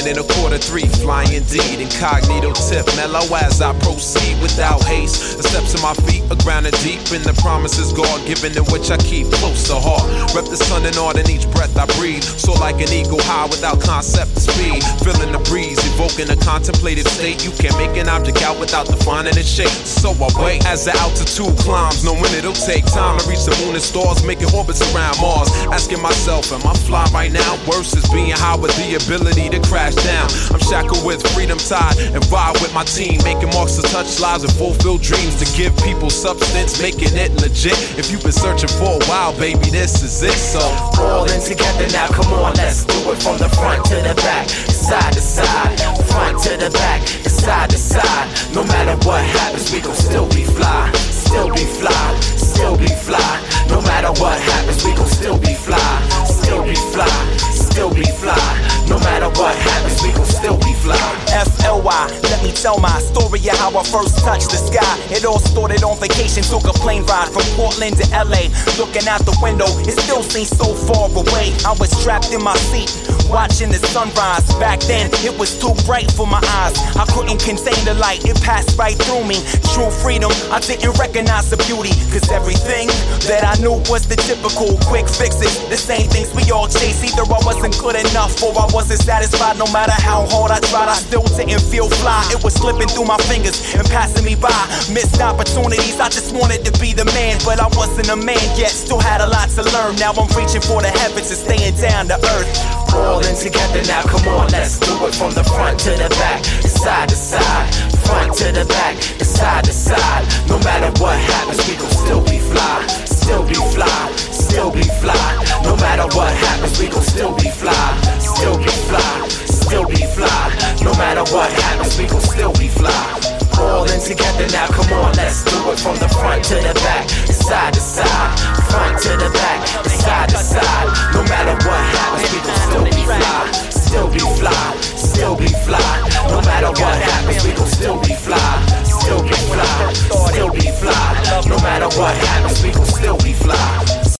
in a quarter three, flying indeed. Incognito tip, mellow as I proceed without haste. The steps of my feet are grounded deep in the promises God given, in which I keep close to heart. Rep the sun and art in each breath I breathe. So like an eagle high without concept of speed. Feeling the breeze, evoking a contemplative state. You can't make an object out without defining its shape. So I wait as the altitude climbs, knowing it'll take time to reach the moon and stars, making orbits around Mars. Asking myself, am I fly right now? Worse is being high with the ability to crash down. I'm shackled with freedom tide and ride with my team, making marks to touch lives and fulfill dreams, to give people substance, making it legit. If you've been searching for a while, baby, this is it. So all in together now, come on, let's do it from the front to the back, side to side, front to the back, side to side. No matter what happens, we gon' still be fly, still be fly, still be fly. No matter what happens, we gon' still be fly, still be fly, still be fly. No matter what happens, we gon' still be fly. FLY, let me tell my story of how I first touched the sky. It all started on vacation, took a plane ride from Portland to LA. Looking out the window, it still seems so far away. I was trapped in my seat, watching the sunrise. Back then, it was too bright for my eyes. I couldn't contain the light, it passed right through me. True freedom, I didn't recognize the beauty, cause everything that I knew was the typical quick fixes. The same things we all chase. Either I wasn't good enough or I wasn't satisfied. No matter how hard I tried, I still didn't feel fly. It was slipping through my fingers and passing me by. Missed opportunities, I just wanted to be the man, but I wasn't a man yet, still had a lot to learn. Now I'm reaching for the heavens and staying down to earth. All in together now, come on, let's do it from the front to the back, side to side, front to the back, side to side. No matter what happens, we gon' still be fly, still be fly, still be fly. No matter what happens, we gon' still be fly, still be fly, still be fly. No matter what happens, we gon' still be fly. All in together now, come on, let's do it from the front to the back, side to side, front to the back, side to side. No matter what happens, we gon' still be fly, still be fly, still